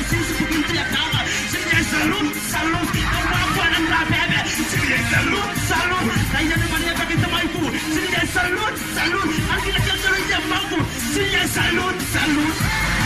sisi kupitia kama sisi salute kwa na bebe sisi salute na ile mania kabisa maiku sisi salute akila kitu nje mambo sisi salute